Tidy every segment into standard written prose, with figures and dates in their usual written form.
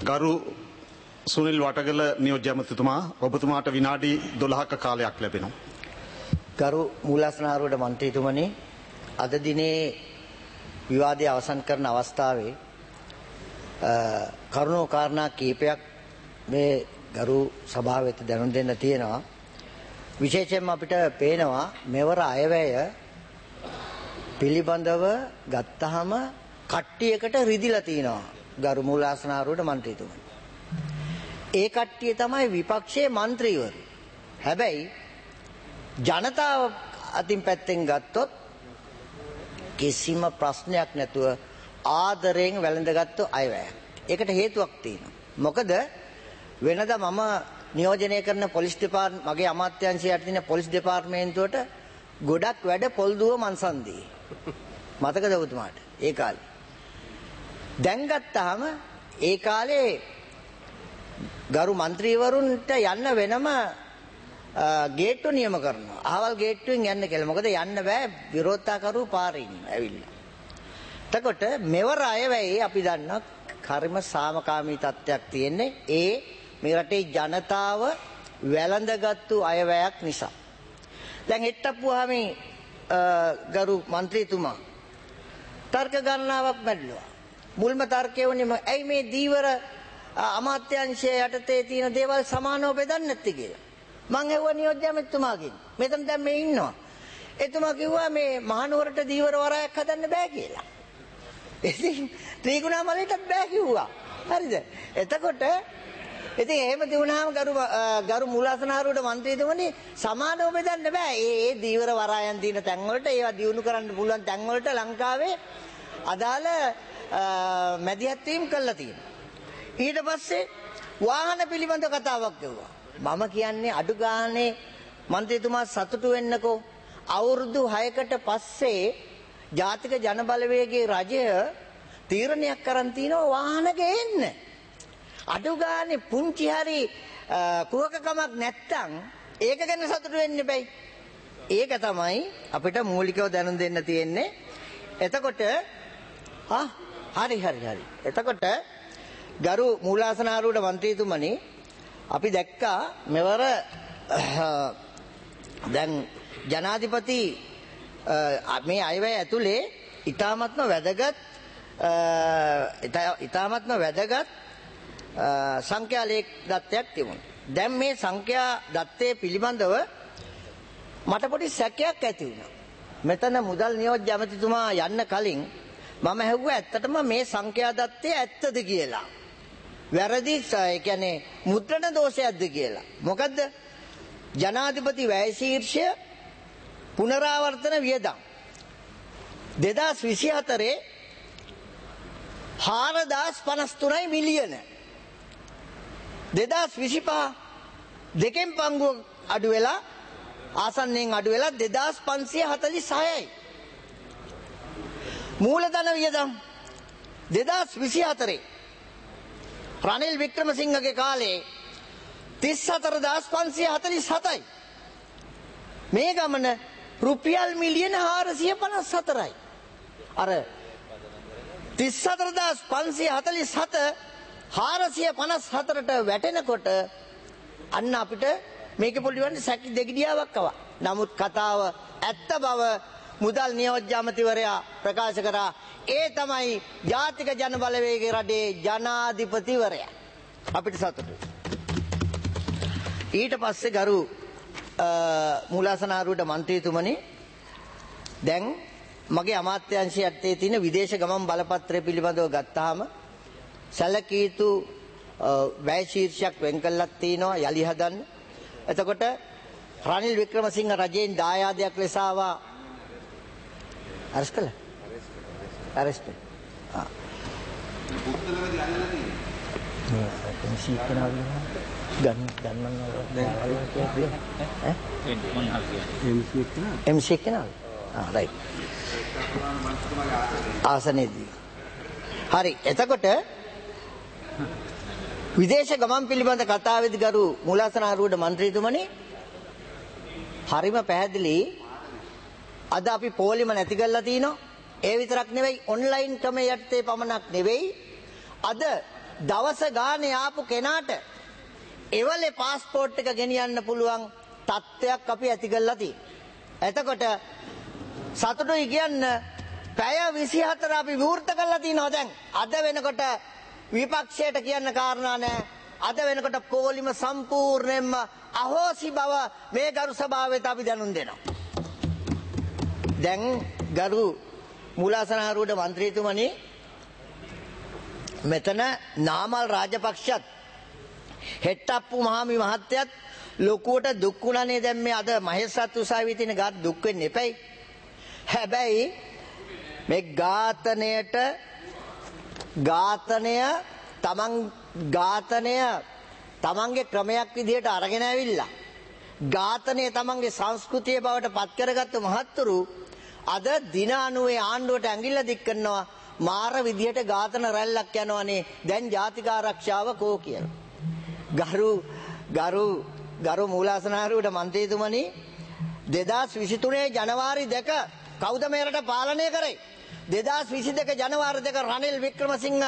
ගරු සුනිල් වටගල නියෝජ්‍ය ඇමතිතුමා ඔබතුමාට විනාඩි 12ක කාලයක් ලැබෙනවා. ගරු මූලාසනාරුවට මන්ත්‍රීතුමනි, අද දිනේ විවාදය අවසන් කරන අවස්ථාවේ කරුණු කාරණා කීපයක් මේ ගරු සභාව වෙත දැනුම් දෙන්න තියෙනවා. විශේෂයෙන්ම අපිට පේනවා මෙවර අයවැය පිළිබඳව ගත්තහම කට්ටියකට රිදිලා තිනවා ගරු මූලාසනාරුවට මන්ත්‍රීතුමනි. ඒ කට්ටිය තමයි විපක්ෂයේ മന്ത്രിවරු. හැබැයි ජනතාව අතින් පැත්තෙන් ගත්තොත් කිසිම ප්‍රශ්නයක් නැතුව ආදරයෙන් වැළඳගත්තු අයවැය. ඒකට හේතුවක් තියෙනවා. මොකද වෙනදා මම නියෝජනය කරන පොලිස් දෙපාර්තමේන්තුව මගේ අමාත්‍යාංශය යටතේ තියෙන පොලිස් දෙපාර්තමේන්තුවට ගොඩක් වැඩ පොල්දුව මන්සන්දී. මතකද ඔබතුමාට? ඒ කාලේ. දැන් ගත්තාම ඒ කාලේ ගරු മന്ത്രിවරුන්ට යන්න වෙනම ගේට්ටු නියම කරනවා. අහවල් ගේට්ටුවෙන් යන්න කියලා. මොකද යන්න බෑ විරෝධතාකරු පාරේ ඉන්නවා ඇවිල්ලා. එතකොට මෙවර අයවැයි අපි දන්නා කර්ම සාමකාමී තත්ත්වයක් තියෙන්නේ ඒ මේ රටේ ජනතාව වැළඳගත්තු අයවැයක් නිසා. දැන් හෙට්ටපුවාම ගරු മന്ത്രിතුමා තර්ක ගණනාවක් මැඩලුවා. මුල්ම තර්කය වුණේ ඇයි මේ දීවර අමාත්‍යාංශය යටතේ තියෙන දේවල් සමානව බෙදන්නේ නැත්තේ කියලා. මං ඇහුවා නියෝජ්‍ය ඇමතිතුමාගෙන්. මෙතන දැන් මේ ඉන්නවා. එතුමා කිව්වා මේ මහනුවරට දීවර වරායක් හදන්න බෑ කියලා. ඉතින් ත්‍රිකුණාමලයටත් බෑ කිව්වා. හරිද? එතකොට ඉතින් එහෙම තිබුණාම ගරු මූලාසනාරුවට මන්ත්‍රීතුමනි සමානව බෙදන්න බෑ. ඒ දීවර වරායන් තියෙන තැන් වලට ඒවා දියුණු කරන්න පුළුවන් තැන් වලට ලංකාවේ අදාළ මැදිහත් වීම කළා තියෙනවා. ඊට පස්සේ වාහන පිළිබඳ කතාවක් ගෙවුවා. මම කියන්නේ අඩු ගානේ මන්ත්‍රීතුමා සතුටු වෙන්නකෝ. අවුරුදු 6කට පස්සේ ජාතික ජනබලවේගයේ රජය තීරණයක් කරන් තිනවා වාහන ගේන්න. අඩු ගානේ පුංචි හරි කුහකකමක් නැත්තම් ඒක ගැන සතුටු වෙන්න බෑ. ඒක තමයි අපිට මූලිකව දැනුම් දෙන්න තියෙන්නේ. එතකොට හරි. එතකොට ගරු මූලාසනාරුවට මන්ත්‍රීතුමනි, අපි දැක්කා මෙවර දැන් ජනාධිපති මේ අයවැය ඇතුලේ ඊ타මත්ම වැදගත් සංඛ්‍යා ලේඛ දත්තයක් තිබුණා. දැන් මේ සංඛ්‍යා දත්තේ පිළිබඳව මට පොඩි සැකයක් ඇති වුණා. මෙතන මුදල් නියෝජ්‍ය ඇමතිතුමා යන්න කලින් මම ඇහුවා ඇත්තටම මේ සංඛ්‍යා දත්තේ ඇත්තද කියලා. වැරදි ඒ කියන්නේ මුද්‍රණ දෝෂයක්ද කියලා. මොකද්ද? ජනාධිපති වැය ශීර්ෂය පුනරාවර්තන වියදම් 2024 4053 මිලියන 2025 දෙකෙන් පංගුව අඩු වෙලා ආසන්නයෙන් අඩු වෙලා 2546යි. මූලධන වියදම් 2024 රනිල් වික්‍රමසිංහගේ කාලේ 34547යි. මේ ගමන රුපියල් මිලියන 454යි. අර 34547 454ට වැටෙනකොට අන්න අපිට මේකේ පොඩි සැකි දෙගිඩියාවක් ආවා. නමුත් කතාව ඇත්ත බව මුදල් නියෝජ්‍ය අමාත්‍යවරයා ප්‍රකාශ කරා. ඒ තමයි ජාතික ජනබලවේගයේ රටේ ජනාධිපතිවරයා. අපිට සතුටුයි. ඊට පස්සේ ගරු මූලාසනාරුවට මන්ත්‍රීතුමනි, දැන් මගේ අමාත්‍යාංශය යටතේ තියෙන විදේශ ගමන් බලපත්‍රය පිළිබඳව ගත්තාම සැලකිය යුතු වැය ශීර්ෂයක් වෙන් කළක් තියෙනවා යලි හදන්න. එතකොට රනිල් වික්‍රමසිංහ රජයෙන් දායාදයක් ලෙස ආවා අරස්කල අරස්ට ආසනයේදී හරි. එතකොට විදේශ ගමන් පිළිබඳ කතාවේදී ගරු මූලාසනාරුවට මන්ත්‍රීතුමනි, හරිම පැහැදිලි. අද අපි පොලිම නැති කරලා තිනවා. ඒ විතරක් නෙවෙයි ඔන්ලයින් ක්‍රමයේ යටතේ පමණක් නෙවෙයි අද දවස ගානේ ආපු කෙනාට එවලේ પાස්පෝර්ට් එක ගෙනියන්න පුළුවන් තත්ත්වයක් අපි ඇති කරලා තියෙනවා. එතකොට සතුටුයි කියන්න පැය 24 අපි විවෘත කරලා තිනවා දැන්. අද වෙනකොට විපක්ෂයට කියන්න කාරණා නැහැ. අද වෙනකොට පොලිම සම්පූර්ණයෙන්ම අහෝසි බව මේ ගරු සභාවෙත් අපි දැනුම් දෙනවා. දැන් ගරු මූලාසනාරූඪ මන්ත්‍රීතුමනි මෙතන නාමල් රාජපක්ෂත් හෙට්ටප්පු මහාමි මහත්තයත් ලොකුවට දුක් වුණානේ. දැන් මේ අද මහේස්ත්‍රාත් උසාවියේ තියෙන ගාත් දුක් වෙන්න එපයි. හැබැයි මේ ඝාතනය තමන්ගේ ක්‍රමයක් විදිහට අරගෙන ඇවිල්ලා ඝාතනය තමන්ගේ සංස්කෘතිය බවට පත් කරගත්ත මහත්තුරු අද දින 90 ආණ්ඩුවට ඇඟිල්ල දික් කරනවා. මාර විදිහට ඝාතන රැල්ලක් යනවනේ. දැන් ජාතික ආරක්ෂාව කෝ කියලා. ගරු මූලාසනාරූඪ මන්ත්‍රීතුමනි 2023 ජනවාරි 2 කවුද මේ රට පාලනය කරේ? 2022 ජනවාරි 2 රනිල් වික්‍රමසිංහ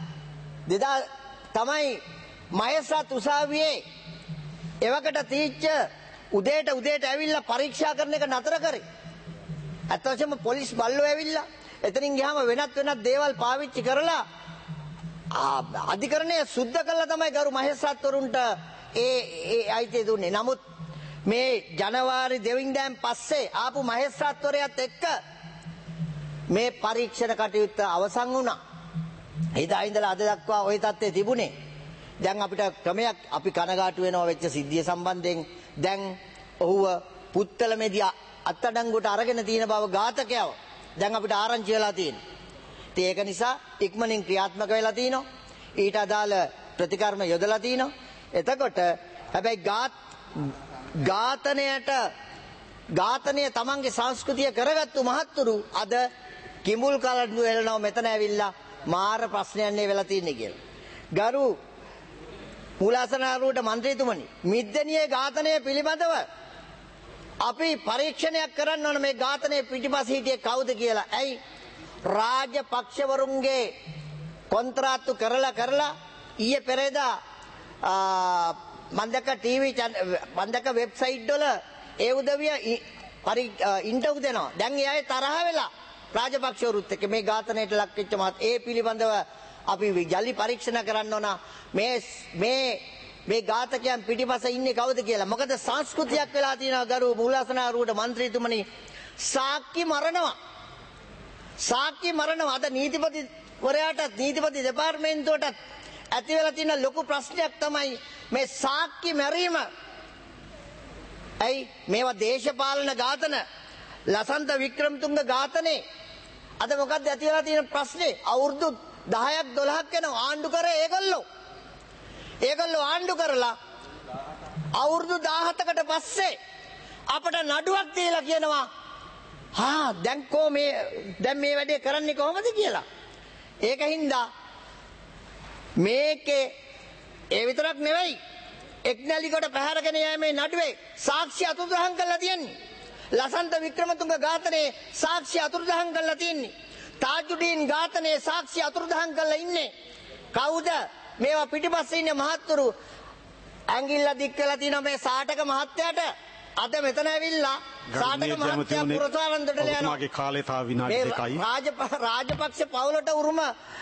තමයි මහේස්ත්‍රාත් උසාවියේ එවකට තීච්ච උදේට ඇවිල්ලා පරීක්ෂා කරන එක නතර කරේ. අතවශ්‍යම පොලිස් බල්ලෝ ඇවිල්ලා එතනින් ගියාම වෙනත් දේවල් පාවිච්චි කරලා අධිකරණය සුද්ධ කළා තමයි ගරු මහේස්ත්‍රාත්වරුන්ට ඒ අයිතිය දුන්නේ. නමුත් මේ ජනවාරි 2 වෙනිදාන් පස්සේ ආපු මහේස්ත්‍රාත්වරයාත් එක්ක මේ පරීක්ෂණ කටයුත්ත අවසන් වුණා. එදා ඉඳලා අද දක්වා ওই තත්ත්වය තිබුණේ. දැන් අපිට ක්‍රමයක් අපි කනගාටු වෙනවා වෙච්ච සිද්ධිය සම්බන්ධයෙන්. දැන් ඔහුව පුත්තලමේදී අත්අඩංගුවට අරගෙන තියෙන බව ඝාතකයව දැන් අපිට ආරංචි වෙලා තියෙනවා. ඉතින් ඒක නිසා ඉක්මනින් ක්‍රියාත්මක වෙලා තිනවා. ඊට අදාළ ප්‍රතිකර්ම යොදලා තිනවා. එතකොට හැබැයි ඝාතනය තමන්ගේ සංස්කෘතිය කරගත්තු මහත්තුරු අද කිඹුල් කලඩු එලනවා මෙතන ඇවිල්ලා මාර ප්‍රශ්නයක් නේ වෙලා තියෙන්නේ කියලා. ගරු මූලාසනාරූඪ මන්ත්‍රීතුමනි මිද්දනියේ ඝාතනය පිළිබඳව අපි පරීක්ෂණයක් කරන්න ඕන මේ ඝාතනයේ පිටිපස්ස හිටියේ කවුද කියලා. ඇයි රාජපක්ෂවරුන්ගේ කොන්ත්‍රාත්තු කරලා ඊයේ පෙරේදා මන්දක වෙබ්සයිට් වල ඒ උදවිය ඉන්ටර්වයුව දෙනවා. දැන් ඒ අය තරහ වෙලා රාජපක්ෂවරුත් එක්ක මේ ඝාතනයට ලක් වෙච්ච මහත් ඒ පිළිබඳව අපි ජලි පරීක්ෂණ කරන්න ඕන මේ ඝාතකයන් පිටිපස්ස ඉන්නේ කවුද කියලා. මොකද සංස්කෘතියක් වෙලා තියෙනවා ගරු මූලාසනාරූඪ මන්ත්‍රීතුමනි. සාක්කි මරනවා. අද නීතිපතිවරයාටත් නීතිපති දෙපාර්තමේන්තුවටත් ඇති වෙලා තියෙන ලොකු ප්‍රශ්නයක් තමයි මේ සාක්කි මැරීම. ඇයි මේවා දේශපාලන ඝාතන? ලසන්ත වික්‍රමතුංග ඝාතනේ අද මොකද්ද ඇති වෙලා තියෙන ප්‍රශ්නේ? අවුරුදු 10ක් 12ක් යනවා ආණ්ඩු කරේ ඒගොල්ලෝ ආණ්ඩු කරලා අවුරුදු 17කට පස්සේ අපට නඩුවක් දීලා කියනවා දැන් මේ වැඩේ කරන්නේ කොහොමද කියලා. ඒකින්ද මේකේ ඒ විතරක් නෙවෙයි එක්නැලිකට පැහැරගෙන යෑමේ නඩුවේ සාක්ෂි අතුරුදහන් කරලා තියෙන්නේ. ලසන්ත වික්‍රමතුංග ඝාතනයේ සාක්ෂි අතුරුදහන් කරලා තියෙන්නේ. තාජුඩීන් ඝාතනයේ සාක්ෂි අතුරුදහන් කරලා ඉන්නේ. කවුද? මේවා පිටිපස්සේ ඉන්න මහත්තුරු ඇඟිල්ල දික් කරලා තියෙනවා මේ සාටක මහත්තයාට. අද මෙතන ඇවිල්ලා සාටක මහත්තයා පුරසාරන්දට යනවා. ඔබතුමාගේ කාලය තව විනාඩි 2යි. රාජපක්ෂ පවුලට උරුම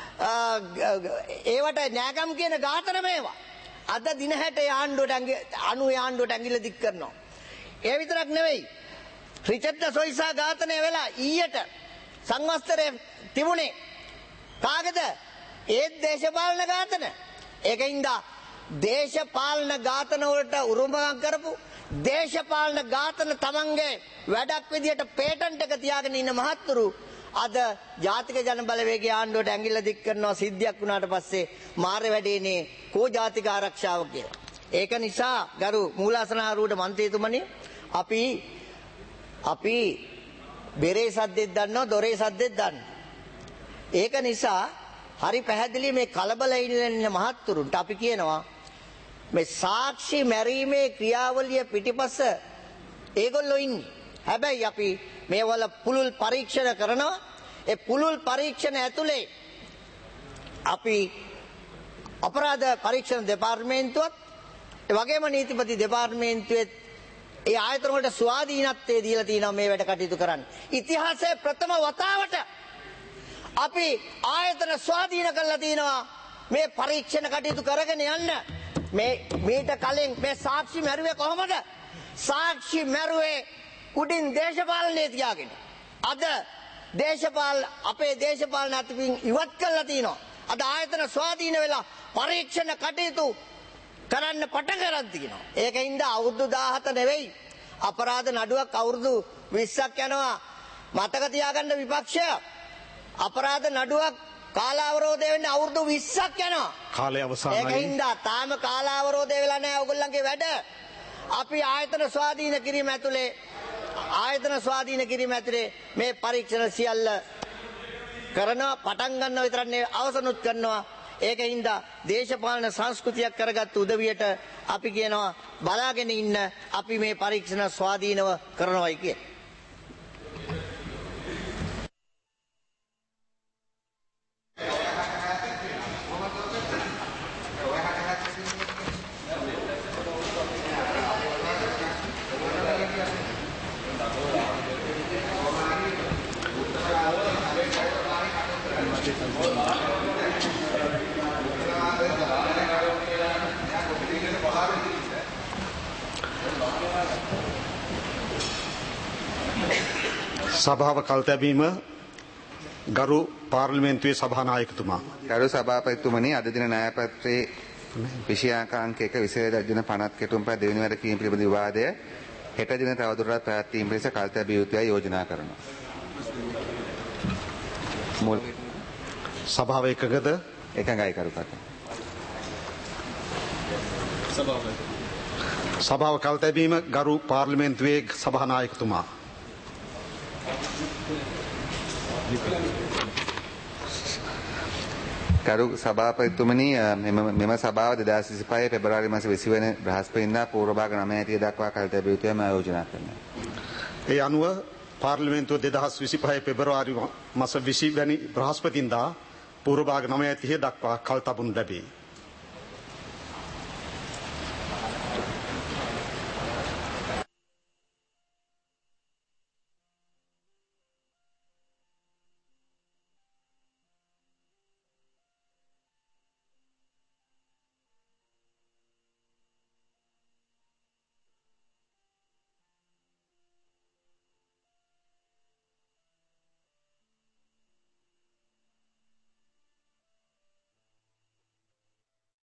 ඒවට නෑගම් කියන ඝාතන මේවා. අද දින 60 ආණ්ඩුවට 90 ආණ්ඩුවට ඇඟිල්ල දික් කරනවා. ඒ විතරක් නෙවෙයි රිචඩ් සොයිසා ඝාතනය වෙලා ඊයට සංවස්තරේ තිබුණේ කාගේද? ඒත් දේශපාලන ඝාතන. ඒකින්ද දේශපාලන ඝාතන වලට උරුමකම් කරපු දේශපාලන ඝාතන තමන්ගේ වැඩක් විදියට පේටන්ට් එක තියාගෙන ඉන්න මහත්තුරු අද ජාතික ජන බලවේගයේ ආණ්ඩුවට ඇඟිල්ල දික් කරනවා. සිද්ධියක් වුණාට පස්සේ මාරේ වැඩේනේ කෝ ජාතික ආරක්ෂාව කියලා. ඒක නිසා ගරු මූලාසනාරූඪ මන්ත්‍රීතුමනි අපි බෙරේ සද්දෙත් දන්නවා දොරේ සද්දෙත් දන්නවා. ඒක නිසා හරි පැහැදිලි මේ කලබල ඉන්න මහත්තුරුන්ට අපි කියනවා මේ සාක්ෂි මැරීමේ ක්‍රියාවලිය පිටිපස්ස ඒගොල්ලෝ ඉන්නේ. හැබැයි අපි මේවල පුළුල් පරීක්ෂණ කරනවා. ඒ පුළුල් පරීක්ෂණ ඇතුලේ අපි අපරාධ පරීක්ෂණ දෙපාර්තමේන්තුවත් ඒ වගේම නීතිපති දෙපාර්තමේන්තුවෙත් ඒ ආයතන වලට ස්වාධීනත්වයේ දීලා තියෙනවා මේ වැඩ කටයුතු කරන්න. ඉතිහාසයේ ප්‍රථම වතාවට අපි ආයතන ස්වාධීන කරලා තිනවා මේ පරීක්ෂණ කටයුතු කරගෙන යන්න. මේට කලින් මේ සාක්ෂි මැරුවේ කොහොමද? සාක්ෂි මැරුවේ උඩින් දේශපාලනයේ තියාගෙන. අද අපේ දේශපාලන අතින් ඉවත් කරලා තිනවා. අද ආයතන ස්වාධීන වෙලා පරීක්ෂණ කටයුතු කරන්න පටන් ගන්න තියෙනවා. ඒකින්ද අවුරුදු 17 නෙවෙයි අපරාධ නඩුවක් අවුරුදු 20ක් යනවා. මතක තියාගන්න විපක්ෂය. අපරාධ නඩුවක් කාලාවරෝධය වෙන්න අවුරුදු 20ක් යනවා. කාලය අවසానයි. ඒකින්ද තාම කාලාවරෝධය වෙලා නැහැ ඔයගොල්ලන්ගේ වැඩ. අපි ආයතන ස්වාධීන කිරීම ඇතුලේ මේ පරීක්ෂණ සියල්ල කරනවා. පටන් ගන්නව විතරක් නෙවෙයි අවසනුත් කරනවා. ඒකින්ද දේශපාලන සංස්කෘතියක් කරගත් උදවියට අපි කියනවා බලාගෙන ඉන්න අපි මේ පරීක්ෂණ ස්වාධීනව කරනවායි කියලා. සභාව කල්තැබීම ගරු පාර්ලිමේන්තුවේ සභානායකතුමා. ගරු සභාපතිතුමනි, අද දින න්‍යායපත්‍රයේ විෂයාංක 1 විශේෂ දින 50 කෙටුම්පත් දෙවෙනි වර කීම් පිළිබඳ විවාදය හෙට දින තවදුරටත් පැවැත්වීම පිණිස කල්තැබිය යුතුයි යෝජනා කරනවා. සභාව එකගද? එකඟයි කරුකටු. සභාව කල්තැබීම ගරු පාර්ලිමේන්තුවේ සභානායකතුමා. ගරු සභාපතිතුමනි, මෙම සභාව 2025 පෙබරවාරි මාස 20 වෙනි බ්‍රහස්පතින්දා පූර්ව භාග 9:30 දක්වා කල්තැබිය යුතුයි මම යෝජනා කරනවා. ඒ අනුව පාර්ලිමේන්තුව 2025 පෙබරවාරි මාස 20 වැනි බ්‍රහස්පතින්දා පූර්ව භාග 9:30 දක්වා කල්තබුන් ලැබේ.